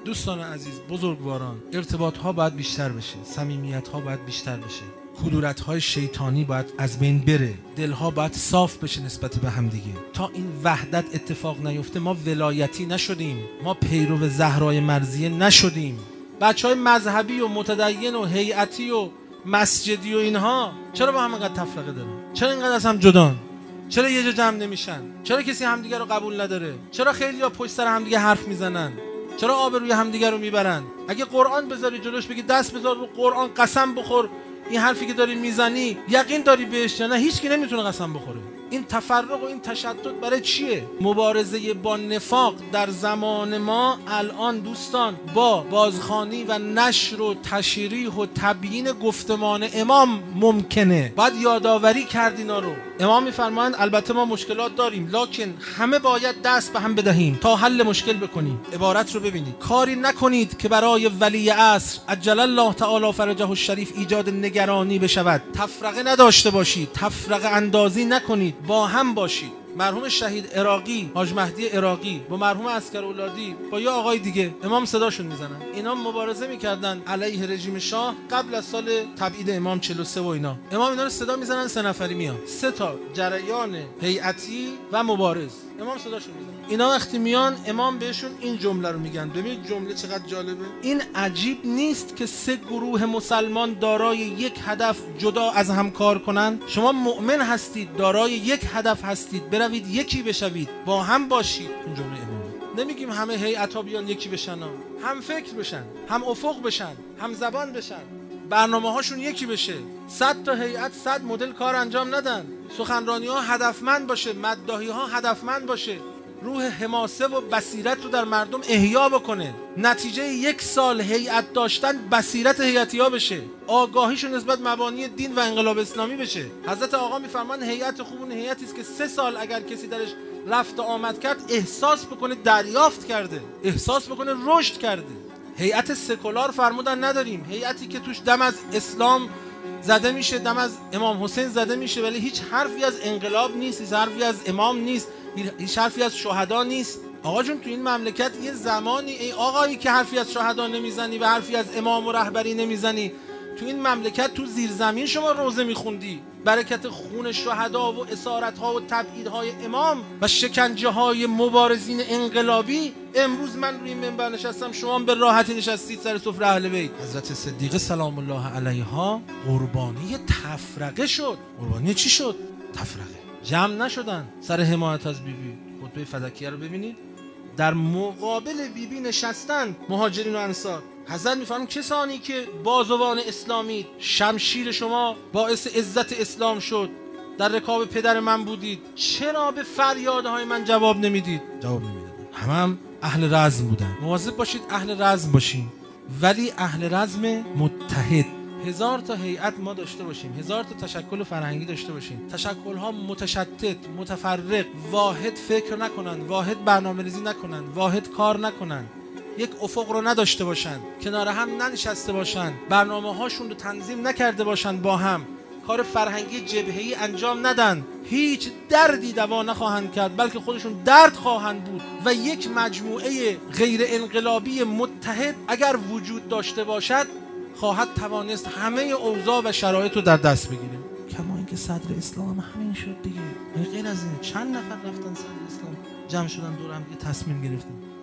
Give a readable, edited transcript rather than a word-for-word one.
دوستان عزیز، بزرگواران، ارتباط ها باید بیشتر بشه، صمیمیت ها باید بیشتر بشه، کدورت های شیطانی باید از بین بره، دل ها باید صاف بشه نسبت به هم دیگه. تا این وحدت اتفاق نیفته ما ولایتی نشدیم، ما پیرو زهرای مرضیه نشدیم. بچهای مذهبی و متدین و هیئتی و مسجدی و اینها چرا با هم اینقدر تفرقه دارن؟ چرا اینقدر از هم جدان؟ چرا یه جا جمع نمیشن؟ چرا کسی همدیگه رو قبول نداره؟ چرا خیلی‌ها پشت سر همدیگه حرف میزنن؟ چرا آبروی همدیگه رو میبرن؟ اگه قرآن بذاری جلوش بگی دست بذار رو قرآن قسم بخور این حرفی که داری میزنی یقین داری بهش یا نه، هیچ کی نمیتونه قسم بخوره. این تفرق و این تشدد برای چیه؟ مبارزه با نفاق در زمان ما الان دوستان با بازخوانی و نشر و تشریح و تبیین گفتمان امام ممکنه. باید یادآوری کرد اینا رو. امام میفرمایند البته ما مشکلات داریم لکن همه باید دست به هم بدهیم تا حل مشکل بکنیم. عبارت رو ببینید: کاری نکنید که برای ولی عصر عجل الله تعالی فرجه الشریف ایجاد نگرانی بشود. تفرقه نداشته باشید، تفرقه اندازی نکنید، با هم باشید. مرحوم شهید عراقی، حاج مهدی عراقی با مرحوم عسکرولادی با یه آقای دیگه امام صداشون میزنن. اینا مبارزه میکردن علیه رژیم شاه قبل از سال تبعید امام 43 و اینا. امام اینا رو صدا میزنن، 3 نفری میان، 3 تا جریان هیئتی و مبارز. امام صداشون میزنن. اینا وقتی میان امام بهشون این جمله رو میگن. ببینید جمله چقدر جالبه. این عجیب نیست که 3 گروه مسلمان دارای یک هدف جدا از هم کار کنند. شما مؤمن هستید، دارای یک هدف هستید، بروید یکی بشوید، با هم باشید. این جمله امام. نمیگیم همه هیئت‌ها بیان یکی بشن، هم فکر بشن، هم افق بشن، هم زبان بشن، برنامه‌هاشون یکی بشه. 100 تا هیئت 100 مدل کار انجام ندن. سخنرانی‌ها هدفمند باشه، مداحی‌ها هدفمند باشه، روح حماسه و بصیرت رو در مردم احیا بکنه. نتیجه 1 سال هیئت داشتن بصیرت هیئتی‌ها بشه، آگاهیشون نسبت مبانی دین و انقلاب اسلامی بشه. حضرت آقا میفرمان هیئت خوب اون هیئتی است که 3 سال اگر کسی درش رفت و آمد کرد احساس بکنه دریافت کرده، احساس بکنه رشد کرده. هیئت سکولار فرمودن نداریم، هیئتی که توش دم از اسلام زده میشه، دم از امام حسین زده میشه، ولی هیچ حرفی از انقلاب نیست، هیچ حرفی از امام نیست، هیچ حرفی از شهدا نیست. آقا جون تو این مملکت یه زمانی ای آقایی که حرفی از شهدا نمیزنی و حرفی از امام و رهبری نمیزنی، تو این مملکت تو زیرزمین شما روزه میخوندی، برکت خون شهدا و اسارت‌ها و تبعیدهای امام و شکنجه‌های مبارزین انقلابی. امروز من روی منبر نشستم، شما به راحتی نشستید سر سفره اهل بیت. حضرت صدیقه سلام الله علیها قربانی تفرقه شد. قربانی چی شد؟ تفرقه. جمع نشدن سر حمایت از بیبی. خطبه فدکیه رو ببینید، در مقابل بیبی نشستن مهاجرین و انصار. حضرت میفرمون کسانی که بازوان اسلامی، شمشیر شما باعث عزت اسلام شد، در رکاب پدر من بودید، چرا به فریادهای من جواب نمیدید؟ جواب نمیدادن. هم اهل رزم بودن. مواظب باشید اهل رزم باشین، ولی اهل رزم متحد. 1000 تا هیئت ما داشته باشیم، 1000 تا تشکل فرهنگی داشته باشیم، تشکل‌ها متشتت، متفرق، واحد فکر نکنن، واحد برنامه‌ریزی نکنن، واحد کار نکنن، یک افق رو نداشته باشن، کنار هم ننشسته باشن، برنامه‌هاشون رو تنظیم نکرده باشن، با هم کار فرهنگی جبهه‌ای انجام ندن، هیچ دردی دوا نخواهند کرد، بلکه خودشون درد خواهند بود. و یک مجموعه غیر انقلابی متحد اگر وجود داشته باشد خواهد توانست همه اوضاع و شرایط رو در دست بگیره. کما اینکه صدر اسلام همین شد دیگه. غیر از این چند نفر رفتن صدر اسلام جمع شدن دور هم یه تصمیم گرفتن.